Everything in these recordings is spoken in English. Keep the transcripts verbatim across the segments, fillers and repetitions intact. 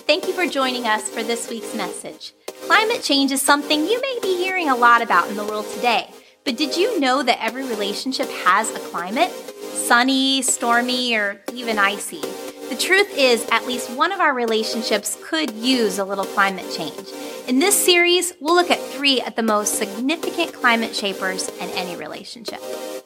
Thank you for joining us for this week's message. Climate change is something you may be hearing a lot about in the world today. But did you know that every relationship has a climate? Sunny, stormy, or even icy. The truth is, at least one of our relationships could use a little climate change. In this series, we'll look at three of the most significant climate shapers in any relationship.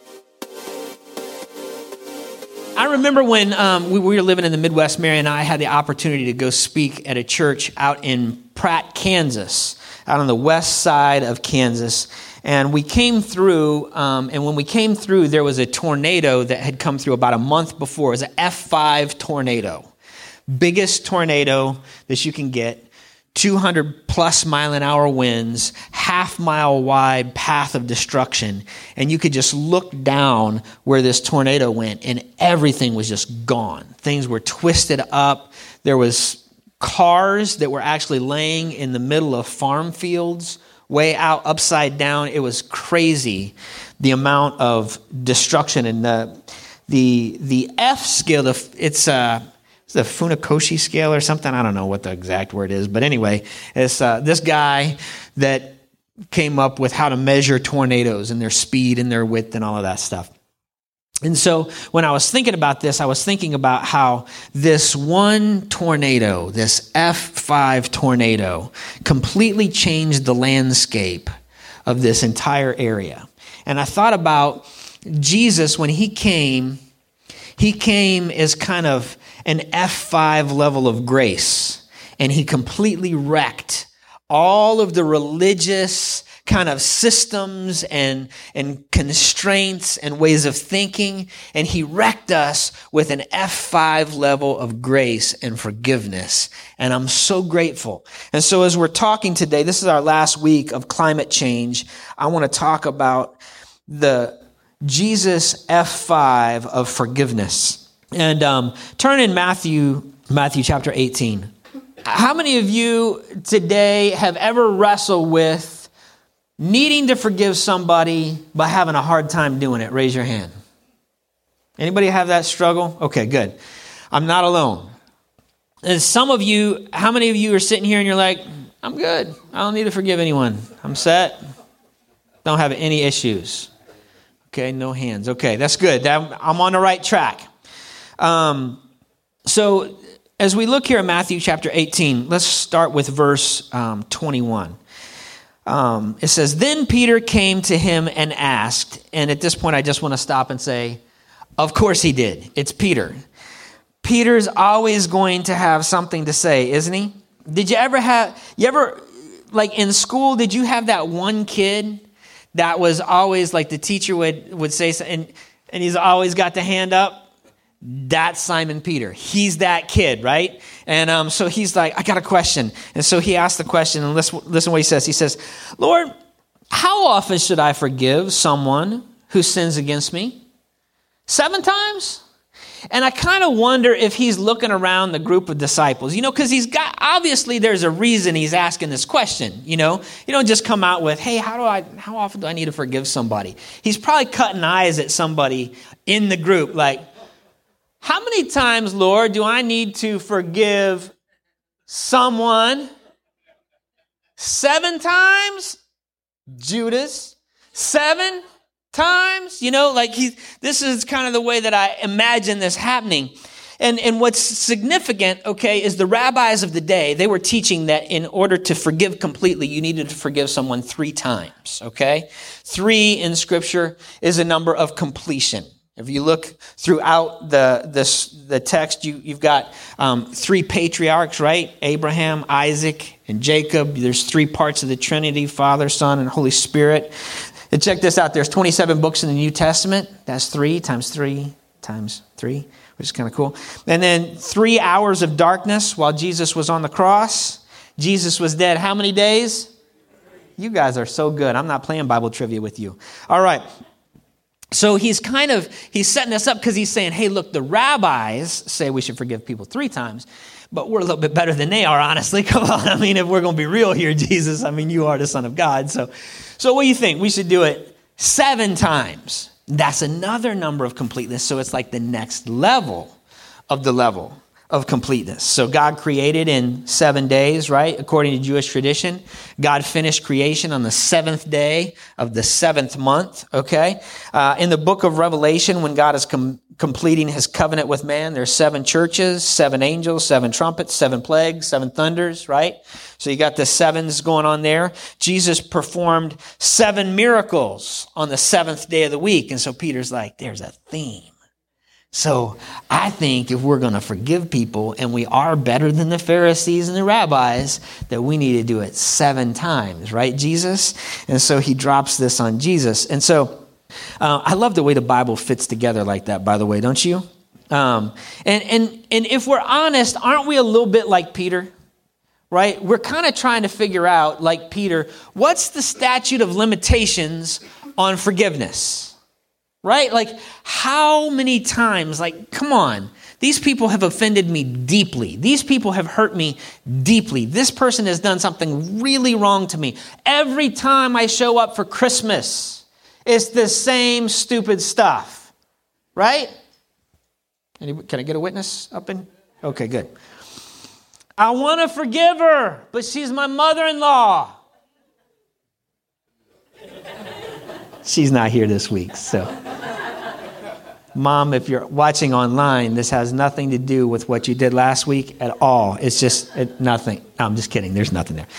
I remember when um, we, we were living in the Midwest, Mary and I had the opportunity to go speak at a church out in Pratt, Kansas, out on the west side of Kansas. And we came through, um, and when we came through, there was a tornado that had come through about a month before. It was an F five tornado. Biggest tornado that you can get. two hundred plus mile an hour winds, half mile wide path of destruction. And you could just look down where this tornado went and everything was just gone. Things were twisted up. There was cars that were actually laying in the middle of farm fields, way out upside down. It was crazy, the amount of destruction. And the the the F scale, the, it's uh the Funakoshi scale or something. I don't know what the exact word is. But anyway, it's uh, this guy that came up with how to measure tornadoes and their speed and their width and all of that stuff. And so when I was thinking about this, I was thinking about how this one tornado, this F five tornado, completely changed the landscape of this entire area. And I thought about Jesus when he came, he came as kind of an F five level of grace, and he completely wrecked all of the religious kind of systems and, and constraints and ways of thinking, and he wrecked us with an F five level of grace and forgiveness, and I'm so grateful. And so as we're talking today, this is our last week of climate change, I want to talk about the Jesus F five of forgiveness. And um, turn in Matthew, Matthew chapter eighteen. How many of you today have ever wrestled with needing to forgive somebody but having a hard time doing it? Raise your hand. Anybody have that struggle? Okay, good. I'm not alone. And some of you, how many of you are sitting here and you're like, I'm good. I don't need to forgive anyone. I'm set. Don't have any issues. Okay, no hands. Okay, that's good. I'm on the right track. Um, so as we look here at Matthew chapter eighteen, let's start with verse um, twenty-one. Um, it says, then Peter came to him and asked, and at this point I just want to stop and say, of course he did. It's Peter. Peter's always going to have something to say, isn't he? Did you ever have, you ever, like in school, did you have that one kid that was always like the teacher would, would say, and, and he's always got the hand up? That's Simon Peter. He's that kid, right? And um, so he's like, I got a question. And so he asked the question, and listen, listen what he says. He says, Lord, how often should I forgive someone who sins against me? Seven times? And I kind of wonder if he's looking around the group of disciples, you know, because he's got, obviously there's a reason he's asking this question, you know. You don't just come out with, hey, how do I, how often do I need to forgive somebody? He's probably cutting eyes at somebody in the group like, how many times, Lord, do I need to forgive someone? Seven times? Judas. Seven times? You know, like he, this is kind of the way that I imagine this happening. And, and what's significant, okay, is the rabbis of the day, they were teaching that in order to forgive completely, you needed to forgive someone three times, okay? Three in Scripture is a number of completion. If you look throughout the the, the text, you, you've got um, three patriarchs, right? Abraham, Isaac, and Jacob. There's three parts of the Trinity, Father, Son, and Holy Spirit. And check this out. There's twenty-seven books in the New Testament. That's three times three times three, which is kind of cool. And then three hours of darkness while Jesus was on the cross. Jesus was dead how many days? You guys are so good. I'm not playing Bible trivia with you. All right. So he's kind of, he's setting us up because he's saying, hey, look, the rabbis say we should forgive people three times, but we're a little bit better than they are, honestly. Come on. I mean, if we're going to be real here, Jesus, I mean, you are the Son of God. So, so what do you think? We should do it seven times. That's another number of completeness. So it's like the next level of the level of completeness. So God created in seven days, right? According to Jewish tradition. God finished creation on the seventh day of the seventh month, okay? Uh, in the book of Revelation, when God is com- completing his covenant with man, there's seven churches, seven angels, seven trumpets, seven plagues, seven thunders, right? So you got the sevens going on there. Jesus performed seven miracles on the seventh day of the week. And so Peter's like, there's a theme. So I think if we're going to forgive people, and we are better than the Pharisees and the rabbis, that we need to do it seven times, right, Jesus? And so he drops this on Jesus. And so uh, I love the way the Bible fits together like that, by the way, don't you? Um, and, and, and if we're honest, aren't we a little bit like Peter? Right? We're kind of trying to figure out, like Peter, what's the statute of limitations on forgiveness? Right? Like, how many times, like, come on, these people have offended me deeply. These people have hurt me deeply. This person has done something really wrong to me. Every time I show up for Christmas, it's the same stupid stuff. Right? Any, can I get a witness up in? Okay, good. I want to forgive her, but she's my mother-in-law. She's not here this week, so. Mom, if you're watching online, this has nothing to do with what you did last week at all. It's just it, nothing. No, I'm just kidding. There's nothing there.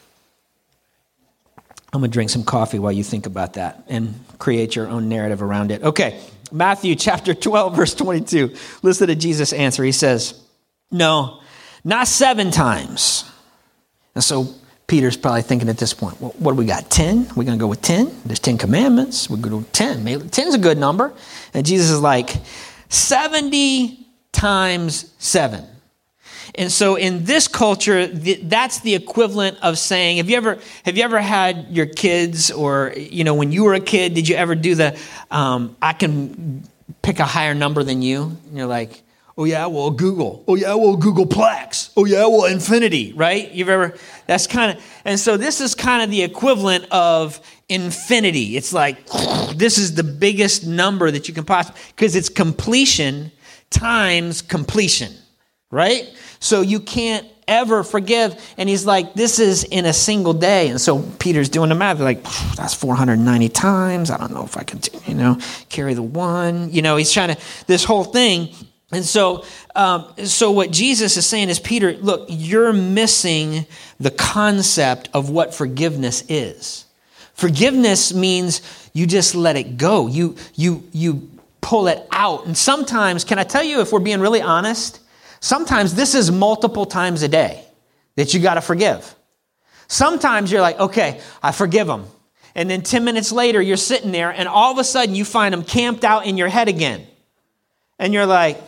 I'm going to drink some coffee while you think about that and create your own narrative around it. Okay, Matthew chapter twelve, verse twenty-two. Listen to Jesus' answer. He says, no, not seven times. And so Peter's probably thinking at this point, well, what do we got, ten? We're going to go with ten? There's ten commandments. We're going to go with ten. Maybe ten's a good number. And Jesus is like, seventy times seven. And so in this culture, that's the equivalent of saying, have you ever have you ever had your kids, or, you know, when you were a kid, did you ever do the, um, I can pick a higher number than you? And you're like, oh yeah, well, Google. Oh yeah, well, Googleplex. Oh yeah, well, infinity, right? You've ever, that's kind of, and so this is kind of the equivalent of infinity. It's like, this is the biggest number that you can possibly, because it's completion times completion, right? So you can't ever forgive. And he's like, this is in a single day. And so Peter's doing the math. They're like, that's four hundred ninety times. I don't know if I can, you know, carry the one. You know, he's trying to, this whole thing. And so, um, so what Jesus is saying is, Peter, look, you're missing the concept of what forgiveness is. Forgiveness means you just let it go. You, you, you pull it out. And sometimes, can I tell you, if we're being really honest, sometimes this is multiple times a day that you got to forgive. Sometimes you're like, okay, I forgive them. And then ten minutes later, you're sitting there and all of a sudden you find them camped out in your head again. And you're like,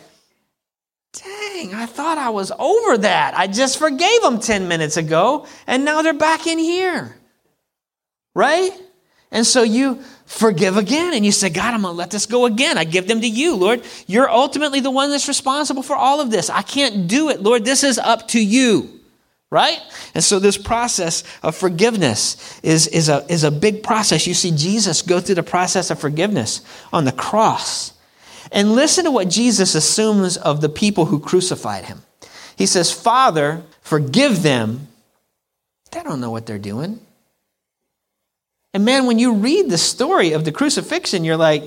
dang, I thought I was over that. I just forgave them ten minutes ago, and now they're back in here. Right? And so you forgive again, and you say, God, I'm going to let this go again. I give them to you, Lord. You're ultimately the one that's responsible for all of this. I can't do it, Lord. This is up to you. Right? And so this process of forgiveness is, is, a, is a big process. You see Jesus go through the process of forgiveness on the cross. And listen to what Jesus assumes of the people who crucified him. He says, Father, forgive them. They don't know what they're doing. And man, when you read the story of the crucifixion, you're like,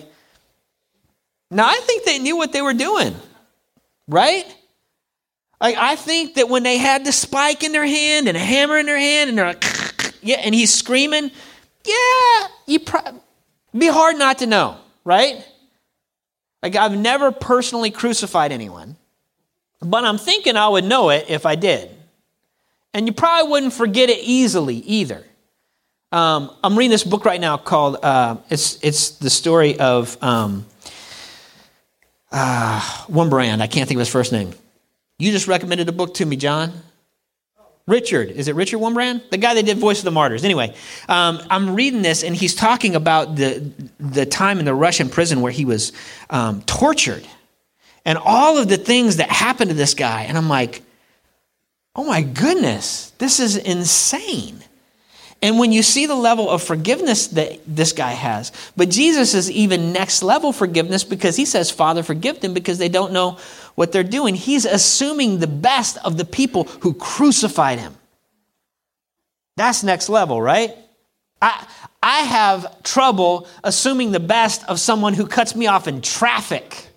no, I think they knew what they were doing. Right? Like, I think that when they had the spike in their hand and a hammer in their hand, and they're like, yeah, and he's screaming, yeah, you pro- be hard not to know, right? Like, I've never personally crucified anyone, but I'm thinking I would know it if I did. And you probably wouldn't forget it easily either. Um, I'm reading this book right now called, uh, it's it's the story of um, uh, Wurmbrand. I can't think of his first name. You just recommended a book to me, John. Richard. Is it Richard Wurmbrand? The guy that did Voice of the Martyrs. Anyway, um, I'm reading this, and he's talking about the the time in the Russian prison where he was um, tortured and all of the things that happened to this guy. And I'm like, oh my goodness, this is insane. And when you see the level of forgiveness that this guy has, but Jesus is even next level forgiveness, because he says, Father, forgive them because they don't know what they're doing, he's assuming the best of the people who crucified him. That's next level, right? I I have trouble assuming the best of someone who cuts me off in traffic,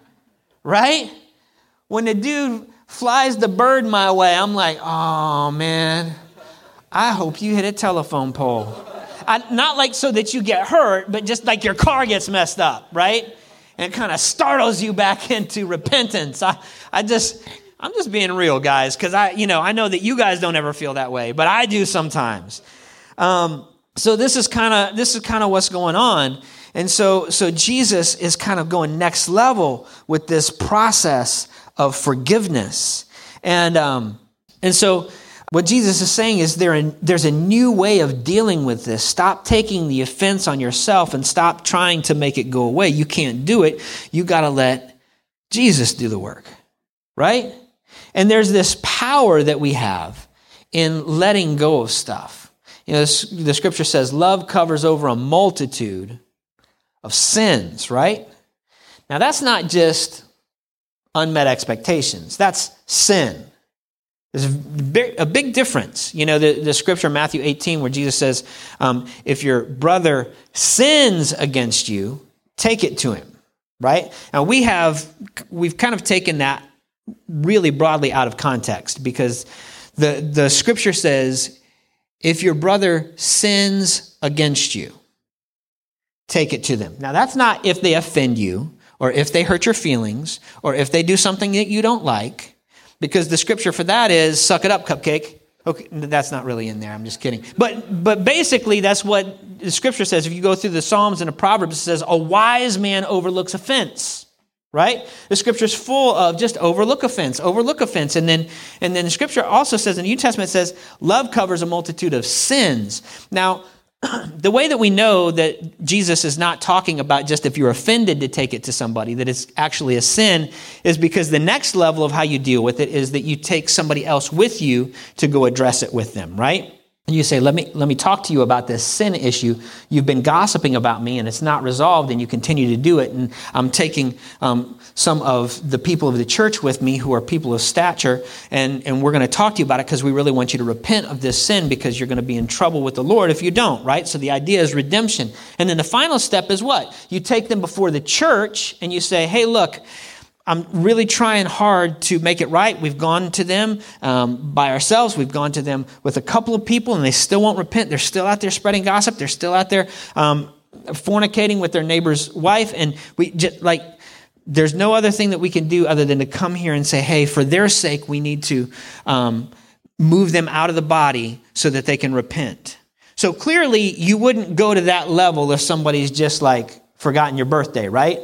right? When the dude flies the bird my way, I'm like, oh man, I hope you hit a telephone pole. I, not like so that you get hurt, but just like your car gets messed up, right? And it kind of startles you back into repentance. I, I just, I'm just being real, guys, because I, you know, I know that you guys don't ever feel that way, but I do sometimes. Um, so this is kind of this is kind of what's going on, and so so Jesus is kind of going next level with this process of forgiveness, and um, and so. What Jesus is saying is there, there's a new way of dealing with this. Stop taking the offense on yourself and stop trying to make it go away. You can't do it. You got to let Jesus do the work, right? And there's this power that we have in letting go of stuff. You know, this, the scripture says love covers over a multitude of sins, right? Now, that's not just unmet expectations. That's sin. There's a big difference. You know, the, the scripture, Matthew eighteen, where Jesus says, um, if your brother sins against you, take it to him, right? Now, we have, we've kind of taken that really broadly out of context because the, the scripture says, if your brother sins against you, take it to them. Now, that's not if they offend you or if they hurt your feelings or if they do something that you don't like. Because the scripture for that is, suck it up, cupcake. Okay, that's not really in there. I'm just kidding. But but basically, that's what the scripture says. If you go through the Psalms and the Proverbs, it says, a wise man overlooks offense, right? The scripture's full of just overlook offense, overlook offense. And then, and then the scripture also says, in the New Testament, it says, love covers a multitude of sins. Now, the way that we know that Jesus is not talking about just if you're offended to take it to somebody, that it's actually a sin, is because the next level of how you deal with it is that you take somebody else with you to go address it with them, right? And you say, let me let me talk to you about this sin issue. You've been gossiping about me and it's not resolved and you continue to do it. And I'm taking um, some of the people of the church with me who are people of stature and, and we're going to talk to you about it because we really want you to repent of this sin because you're going to be in trouble with the Lord if you don't, right? So the idea is redemption. And then the final step is what? You take them before the church and you say, hey, look, I'm really trying hard to make it right. We've gone to them um, by ourselves. We've gone to them with a couple of people, and they still won't repent. They're still out there spreading gossip. They're still out there um, fornicating with their neighbor's wife. And we just like, there's no other thing that we can do other than to come here and say, hey, for their sake, we need to um, move them out of the body so that they can repent. So clearly, you wouldn't go to that level if somebody's just like forgotten your birthday, right?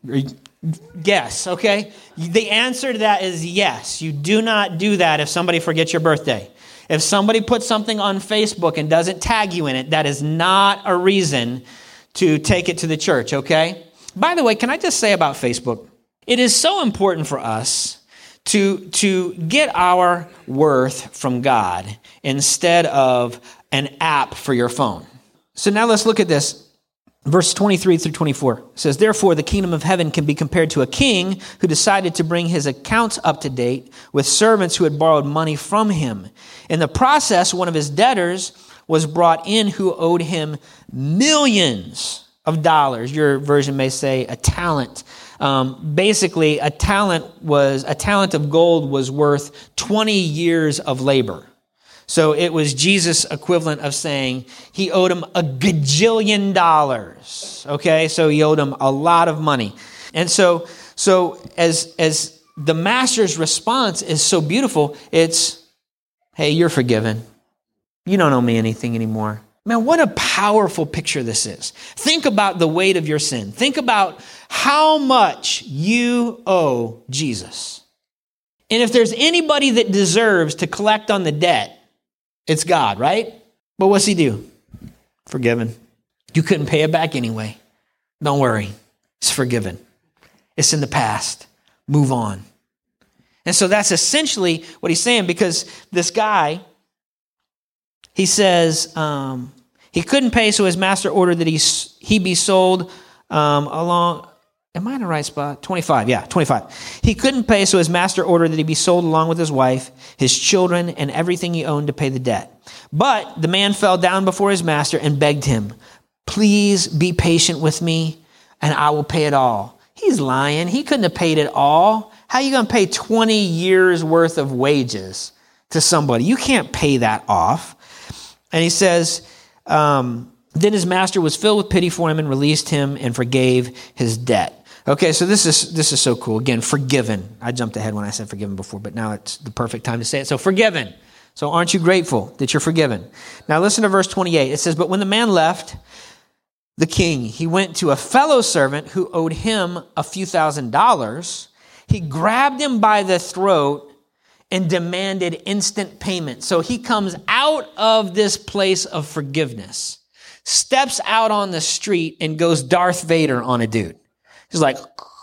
Yes, okay? The answer to that is yes. You do not do that if somebody forgets your birthday. If somebody puts something on Facebook and doesn't tag you in it, that is not a reason to take it to the church, okay? By the way, can I just say about Facebook? It is so important for us to, to get our worth from God instead of an app for your phone. So now let's look at this. Verse twenty-three through twenty-four says, therefore, the kingdom of heaven can be compared to a king who decided to bring his accounts up to date with servants who had borrowed money from him. In the process, one of his debtors was brought in who owed him millions of dollars. Your version may say a talent. Um, basically, a talent was a talent of gold was worth twenty years of labor. So it was Jesus' equivalent of saying he owed him a gajillion dollars. Okay, so he owed him a lot of money. And so, so as as the master's response is so beautiful, it's, hey, you're forgiven. You don't owe me anything anymore. Man, what a powerful picture this is. Think about the weight of your sin. Think about how much you owe Jesus. And if there's anybody that deserves to collect on the debt, it's God, right? But what's he do? Forgiven. You couldn't pay it back anyway. Don't worry. It's forgiven. It's in the past. Move on. And so that's essentially what he's saying, because this guy, he says um, he couldn't pay, so his master ordered that he, he be sold um, along Am I in the right spot? twenty-five, yeah, twenty-five. He couldn't pay, so his master ordered that he be sold along with his wife, his children, and everything he owned to pay the debt. But the man fell down before his master and begged him, please be patient with me, and I will pay it all. He's lying. He couldn't have paid it all. How are you going to pay twenty years worth of wages to somebody? You can't pay that off. And he says, um, then his master was filled with pity for him and released him and forgave his debt. Okay, so this is this is so cool. Again, forgiven. I jumped ahead when I said forgiven before, but now it's the perfect time to say it. So forgiven. So aren't you grateful that you're forgiven? Now listen to verse twenty-eight. It says, but when the man left the king, he went to a fellow servant who owed him a few thousand dollars. He grabbed him by the throat and demanded instant payment. So he comes out of this place of forgiveness, steps out on the street and goes Darth Vader on a dude. He's like,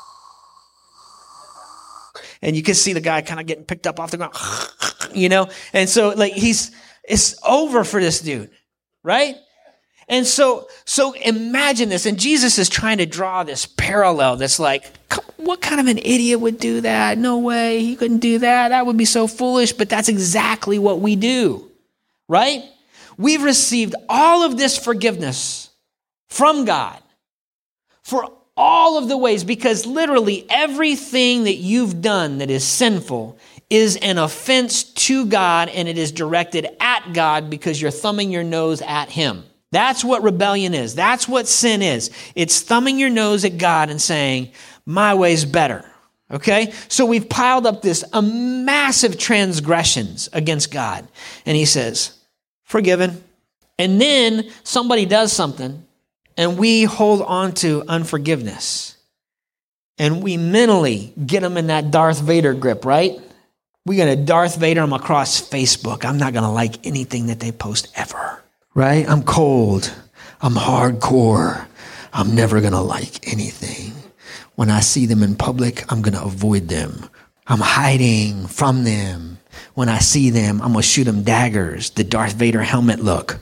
and you can see the guy kind of getting picked up off the ground, you know? And so like he's, it's over for this dude, right? And so, so imagine this. And Jesus is trying to draw this parallel that's like, what kind of an idiot would do that? No way. He couldn't do that. That would be so foolish. But that's exactly what we do, right? We've received all of this forgiveness from God for all of the ways, because literally everything that you've done that is sinful is an offense to God, and it is directed at God because you're thumbing your nose at him. That's what rebellion is. That's what sin is. It's thumbing your nose at God and saying, my way's better. Okay? So we've piled up this a massive transgressions against God. And he says, forgiven. And then somebody does something and we hold on to unforgiveness. And we mentally get them in that Darth Vader grip, right? We're going to Darth Vader them across Facebook. I'm not going to like anything that they post ever. Right? I'm cold. I'm hardcore. I'm never going to like anything. When I see them in public, I'm going to avoid them. I'm hiding from them. When I see them, I'm going to shoot them daggers. The Darth Vader helmet look.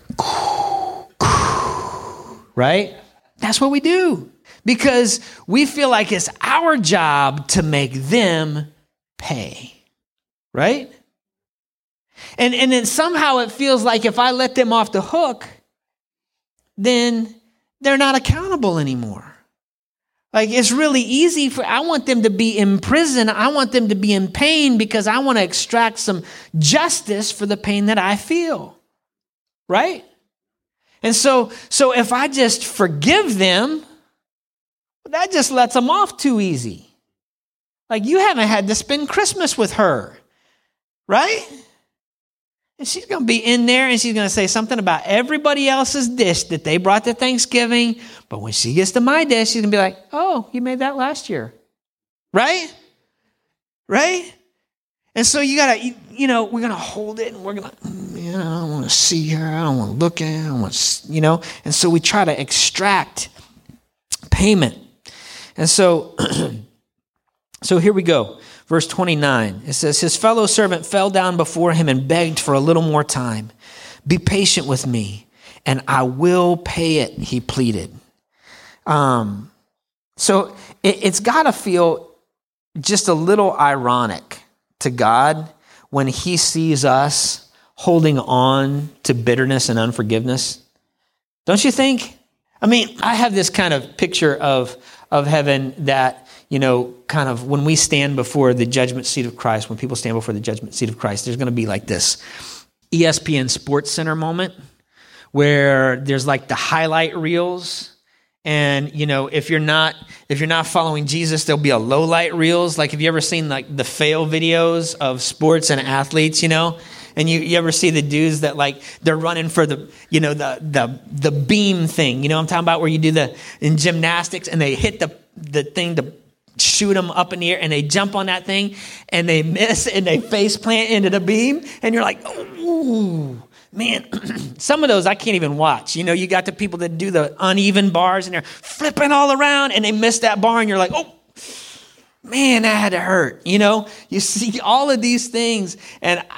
Right? That's what we do. Because we feel like it's our job to make them pay. Right? And, and then somehow it feels like if I let them off the hook, then they're not accountable anymore. Like it's really easy for, I want them to be in prison. I want them to be in pain because I want to extract some justice for the pain that I feel. Right? And so, so if I just forgive them, that just lets them off too easy. Like you haven't had to spend Christmas with her. Right? And she's going to be in there and she's going to say something about everybody else's dish that they brought to Thanksgiving. But when she gets to my dish, she's going to be like, oh, you made that last year. Right? Right? And so you got to, you, you know, we're going to hold it and we're going to, man, I don't want to see her. I don't want to look at her. I don't want to, you know. And so we try to extract payment. And so, so here we go. Verse twenty-nine, it says, his fellow servant fell down before him and begged for a little more time. Be patient with me, and I will pay it, he pleaded. Um, so it, it's got to feel just a little ironic to God when he sees us holding on to bitterness and unforgiveness. Don't you think? I mean, I have this kind of picture of, of heaven that, you know, kind of when we stand before the judgment seat of Christ, when people stand before the judgment seat of Christ, there's going to be like this E S P N Sports Center moment where there's like the highlight reels. And, you know, if you're not, if you're not following Jesus, there'll be a low light reels. Like, have you ever seen like the fail videos of sports and athletes, you know? And you, you ever see the dudes that like, they're running for the, you know, the, the, the beam thing, you know what I'm talking about, where you do the, in gymnastics and they hit the, the thing to shoot them up in the air and they jump on that thing and they miss and they face plant into the beam. And you're like, ooh, man, some of those I can't even watch. You know, you got the people that do the uneven bars and they're flipping all around and they miss that bar and you're like, oh, man, that had to hurt. You know, you see all of these things and I,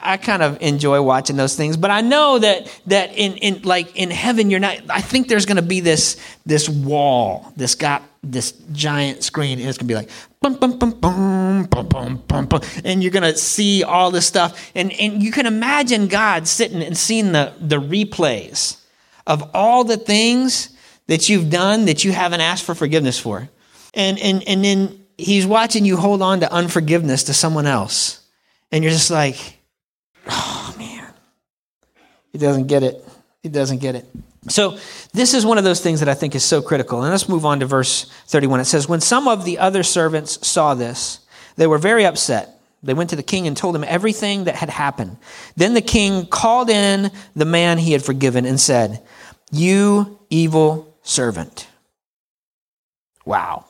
I, I kind of enjoy watching those things, but I know that that in, in like in heaven, you're not. I think there's going to be this this wall, this got this giant screen, and it's going to be like bum bum bum bum bum bum bum bum, and you're going to see all this stuff, and and you can imagine God sitting and seeing the the replays of all the things that you've done that you haven't asked for forgiveness for, and and and then He's watching you hold on to unforgiveness to someone else. And you're just like, oh, man. He doesn't get it. He doesn't get it. So this is one of those things that I think is so critical. And let's move on to verse thirty-one. It says, when some of the other servants saw this, they were very upset. They went to the king and told him everything that had happened. Then the king called in the man he had forgiven and said, you evil servant. Wow.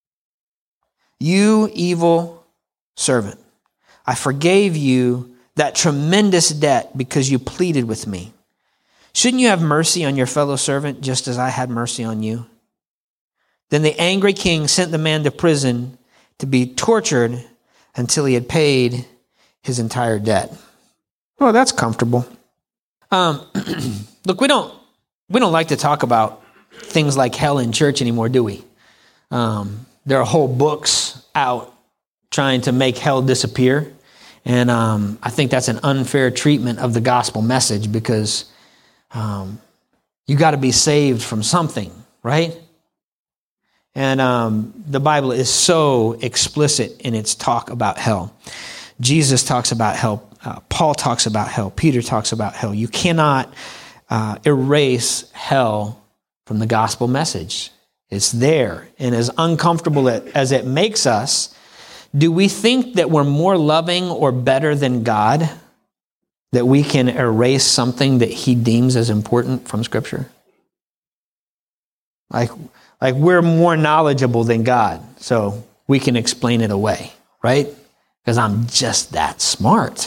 You evil servant. I forgave you that tremendous debt because you pleaded with me. Shouldn't you have mercy on your fellow servant just as I had mercy on you? Then the angry king sent the man to prison to be tortured until he had paid his entire debt. Well, that's comfortable. Um, look, we don't we don't like to talk about things like hell in church anymore, do we? Um, there are whole books out trying to make hell disappear. And um, I think that's an unfair treatment of the gospel message because um, you got to be saved from something, right? And um, the Bible is so explicit in its talk about hell. Jesus talks about hell. Uh, Paul talks about hell. Peter talks about hell. You cannot uh, erase hell from the gospel message. It's there. And as uncomfortable as it makes us, do we think that we're more loving or better than God, that we can erase something that he deems as important from Scripture? Like, like we're more knowledgeable than God, so we can explain it away, right? Because I'm just that smart.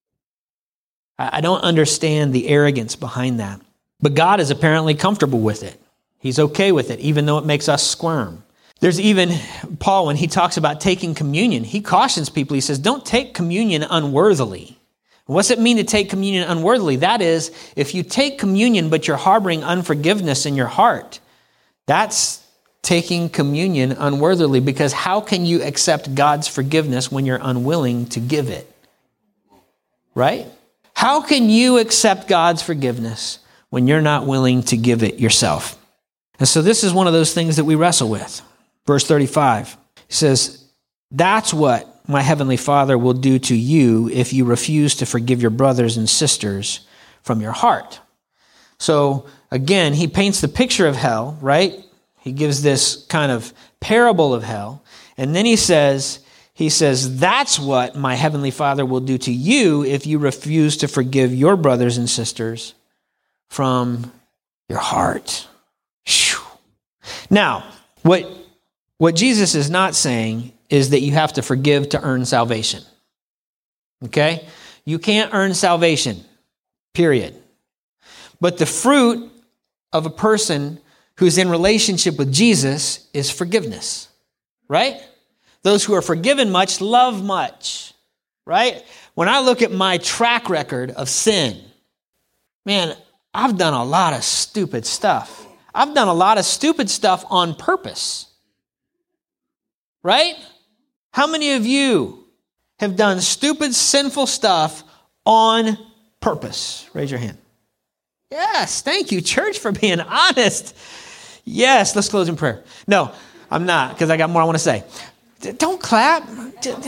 I don't understand the arrogance behind that. But God is apparently comfortable with it. He's okay with it, even though it makes us squirm. There's even, Paul, when he talks about taking communion, he cautions people. He says, don't take communion unworthily. What's it mean to take communion unworthily? That is, if you take communion, but you're harboring unforgiveness in your heart, that's taking communion unworthily, because how can you accept God's forgiveness when you're unwilling to give it? Right? How can you accept God's forgiveness when you're not willing to give it yourself? And so this is one of those things that we wrestle with. Verse thirty-five says, that's what my heavenly Father will do to you if you refuse to forgive your brothers and sisters from your heart. So again, he paints the picture of hell, right? He gives this kind of parable of hell. And then he says, he says, that's what my heavenly Father will do to you if you refuse to forgive your brothers and sisters from your heart. Whew. Now, what, what Jesus is not saying is that you have to forgive to earn salvation. Okay? You can't earn salvation, period. But the fruit of a person who's in relationship with Jesus is forgiveness, right? Those who are forgiven much love much, right? When I look at my track record of sin, man, I've done a lot of stupid stuff. I've done a lot of stupid stuff on purpose, right? How many of you have done stupid, sinful stuff on purpose? Raise your hand. Yes, thank you, church, for being honest. Yes, let's close in prayer. No, I'm not, because I got more I want to say. Don't clap. Don't.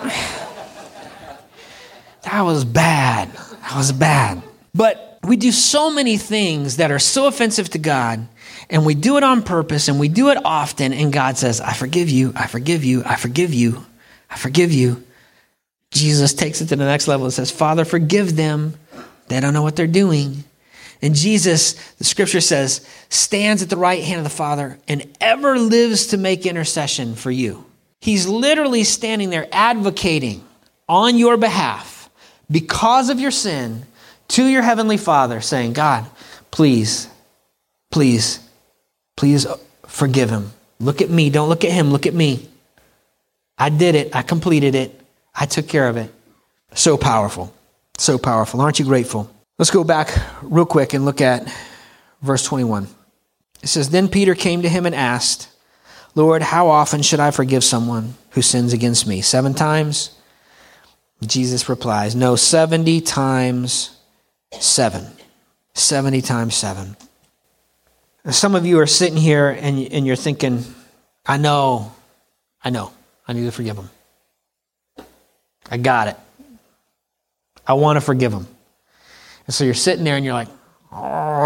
That was bad. That was bad. But we do so many things that are so offensive to God, and we do it on purpose, and we do it often, and God says, I forgive you, I forgive you, I forgive you, I forgive you. Jesus takes it to the next level and says, Father, forgive them. They don't know what they're doing. And Jesus, the scripture says, stands at the right hand of the Father and ever lives to make intercession for you. He's literally standing there advocating on your behalf because of your sin to your heavenly Father, saying, God, please, please, please forgive him. Look at me. Don't look at him. Look at me. I did it. I completed it. I took care of it. So powerful. So powerful. Aren't you grateful? Let's go back real quick and look at verse twenty-one. It says, then Peter came to him and asked, Lord, how often should I forgive someone who sins against me? Seven times? Jesus replies, no, seventy times seven. seventy times seven. Some of you are sitting here and, and you're thinking, I know, I know, I need to forgive them. I got it. I want to forgive them. And so you're sitting there and you're like, all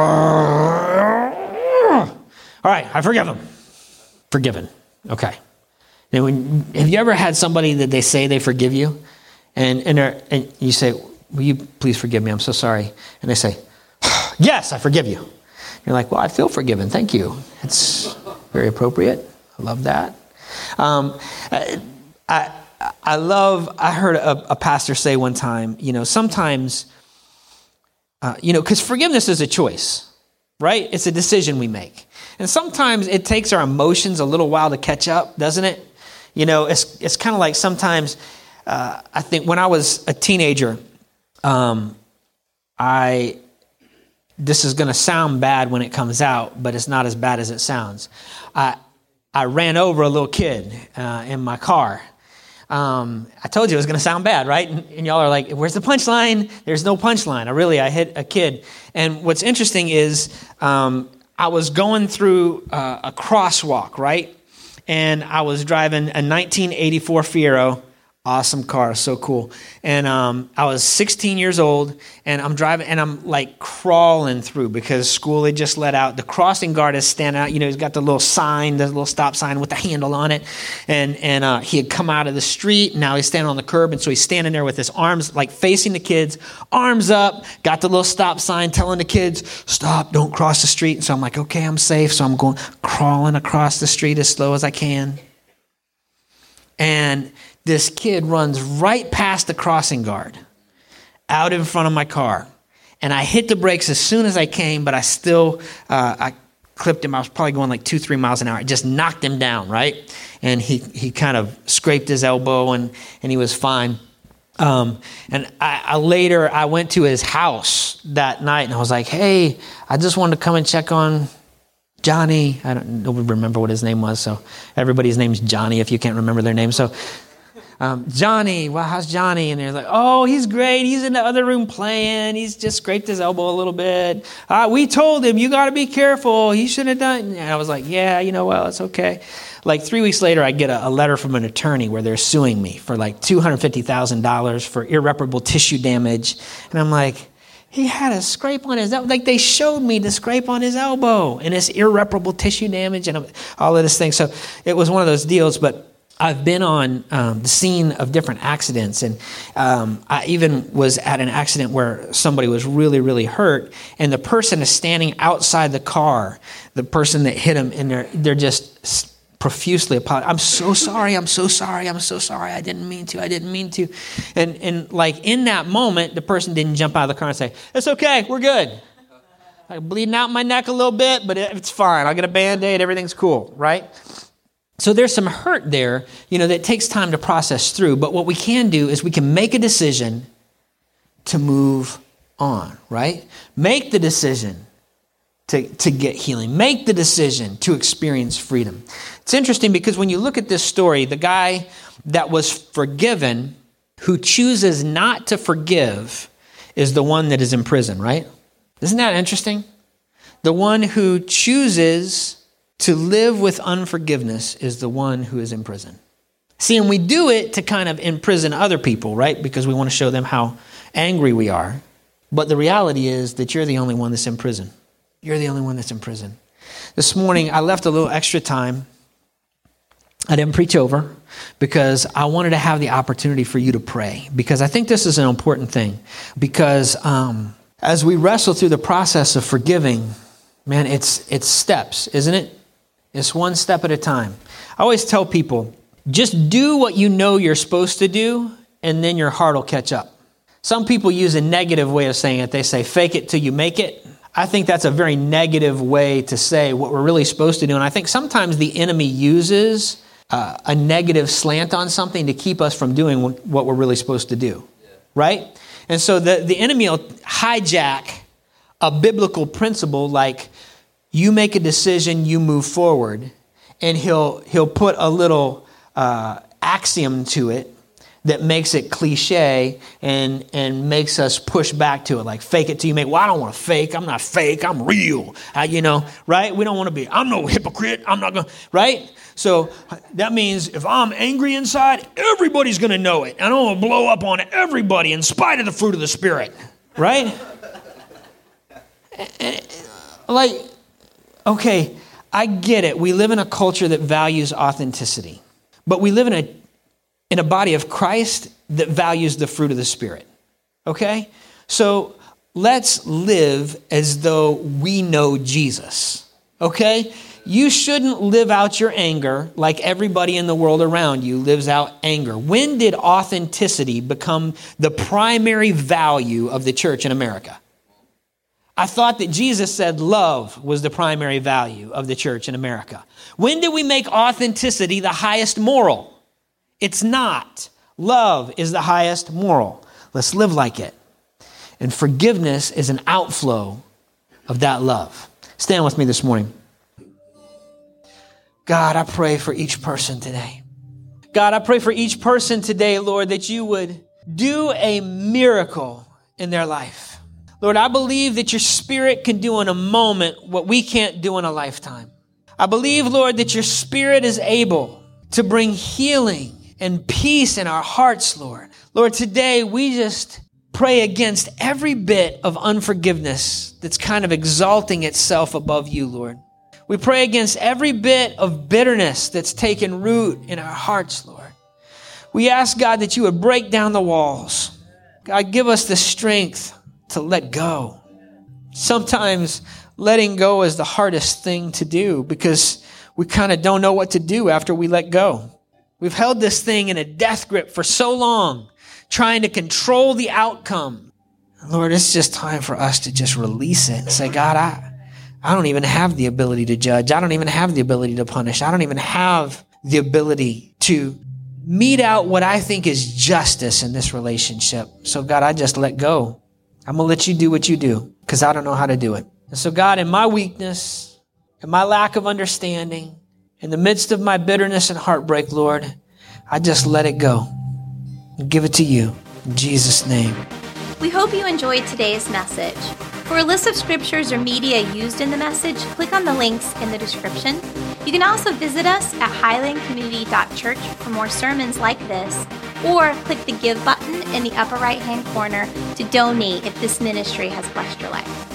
right, I forgive them. Forgiven. Okay. And when, have you ever had somebody that they say they forgive you? And, and, and you say, will you please forgive me? I'm so sorry. And they say, yes, I forgive you. You're like, well, I feel forgiven. Thank you. It's very appropriate. I love that. Um, I, I, I love, I heard a, a pastor say one time, you know, sometimes, uh, you know, because forgiveness is a choice, right? It's a decision we make. And sometimes it takes our emotions a little while to catch up, doesn't it? You know, it's it's kind of like sometimes, uh, I think when I was a teenager, um, I... this is going to sound bad when it comes out, but it's not as bad as it sounds. I I ran over a little kid uh, in my car. Um, I told you it was going to sound bad, right? And, and y'all are like, where's the punchline? There's no punchline. I really, I hit a kid. And what's interesting is um, I was going through uh, a crosswalk, right? And I was driving a nineteen eighty-four Fiero. Awesome car, so cool. And um, I was sixteen years old, and I'm driving, and I'm like crawling through because school had just let out. The crossing guard is standing out. You know, he's got the little sign, the little stop sign with the handle on it. And and uh, he had come out of the street, and now he's standing on the curb. And so he's standing there with his arms like facing the kids, arms up, got the little stop sign telling the kids, stop, don't cross the street. And so I'm like, okay, I'm safe. So I'm going crawling across the street as slow as I can. And this kid runs right past the crossing guard out in front of my car. And I hit the brakes as soon as I came, but I still, uh, I clipped him. I was probably going like two, three miles an hour. I just knocked him down, right? And he, he kind of scraped his elbow and, and he was fine. Um, and I, I later, I went to his house that night and I was like, hey, I just wanted to come and check on Johnny. I don't nobody remember what his name was. So everybody's name's Johnny if you can't remember their name. So Um, Johnny, well, how's Johnny? And they're like, oh, he's great. He's in the other room playing. He's just scraped his elbow a little bit. Uh, we told him, you got to be careful. He shouldn't have done. And I was like, yeah, you know, well, it's okay. Like three weeks later, I get a, a letter from an attorney where they're suing me for like two hundred fifty thousand dollars for irreparable tissue damage. And I'm like, he had a scrape on his elbow. Like they showed me the scrape on his elbow and it's irreparable tissue damage and all of this thing. So it was one of those deals, but I've been on um, the scene of different accidents, and um, I even was at an accident where somebody was really, really hurt, and the person is standing outside the car, the person that hit him, and they're, they're just profusely apologizing. I'm so sorry, I'm so sorry, I'm so sorry, I didn't mean to, I didn't mean to. And, and like in that moment, the person didn't jump out of the car and say, it's okay, we're good. I'm bleeding out my neck a little bit, but it's fine. I'll get a Band-Aid, everything's cool, right? So there's some hurt there, you know, that takes time to process through. But what we can do is we can make a decision to move on, right? Make the decision to, to get healing. Make the decision to experience freedom. It's interesting because when you look at this story, the guy that was forgiven who chooses not to forgive is the one that is in prison, right? Isn't that interesting? The one who chooses to live with unforgiveness is the one who is in prison. See, and we do it to kind of imprison other people, right? Because we want to show them how angry we are. But the reality is that you're the only one that's in prison. You're the only one that's in prison. This morning, I left a little extra time. I didn't preach over because I wanted to have the opportunity for you to pray. Because I think this is an important thing. Because um, as we wrestle through the process of forgiving, man, it's it's steps, isn't it? It's one step at a time. I always tell people, just do what you know you're supposed to do, and then your heart will catch up. Some people use a negative way of saying it. They say, fake it till you make it. I think that's a very negative way to say what we're really supposed to do. And I think sometimes the enemy uses uh, a negative slant on something to keep us from doing what we're really supposed to do, right? And so the, the enemy will hijack a biblical principle like you make a decision, you move forward, and he'll he'll put a little uh, axiom to it that makes it cliche and and makes us push back to it, like fake it till you make. Well, I don't want to fake. I'm not fake. I'm real. Uh, you know, right? We don't want to be. I'm no hypocrite. I'm not going. Right? So that means if I'm angry inside, everybody's going to know it, and I'm going to blow up on everybody in spite of the fruit of the Spirit. Right? Like, okay, I get it. We live in a culture that values authenticity, but we live in a in a body of Christ that values the fruit of the Spirit. Okay? So let's live as though we know Jesus. Okay? You shouldn't live out your anger like everybody in the world around you lives out anger. When did authenticity become the primary value of the church in America? I thought that Jesus said love was the primary value of the church in America. When did we make authenticity the highest moral? It's not. Love is the highest moral. Let's live like it. And forgiveness is an outflow of that love. Stand with me this morning. God, I pray for each person today. God, I pray for each person today, Lord, that you would do a miracle in their life. Lord, I believe that your Spirit can do in a moment what we can't do in a lifetime. I believe, Lord, that your Spirit is able to bring healing and peace in our hearts, Lord. Lord, today we just pray against every bit of unforgiveness that's kind of exalting itself above you, Lord. We pray against every bit of bitterness that's taken root in our hearts, Lord. We ask, God, that you would break down the walls. God, give us the strength to let go. Sometimes letting go is the hardest thing to do because we kind of don't know what to do after we let go. We've held this thing in a death grip for so long, trying to control the outcome. Lord, it's just time for us to just release it and say, God, I, I don't even have the ability to judge. I don't even have the ability to punish. I don't even have the ability to mete out what I think is justice in this relationship. So God, I just let go. I'm going to let you do what you do because I don't know how to do it. And so God, in my weakness, in my lack of understanding, in the midst of my bitterness and heartbreak, Lord, I just let it go and give it to you in Jesus' name. We hope you enjoyed today's message. For a list of scriptures or media used in the message, click on the links in the description. You can also visit us at highland community dot church for more sermons like this, or click the Give button in the upper right-hand corner to donate if this ministry has blessed your life.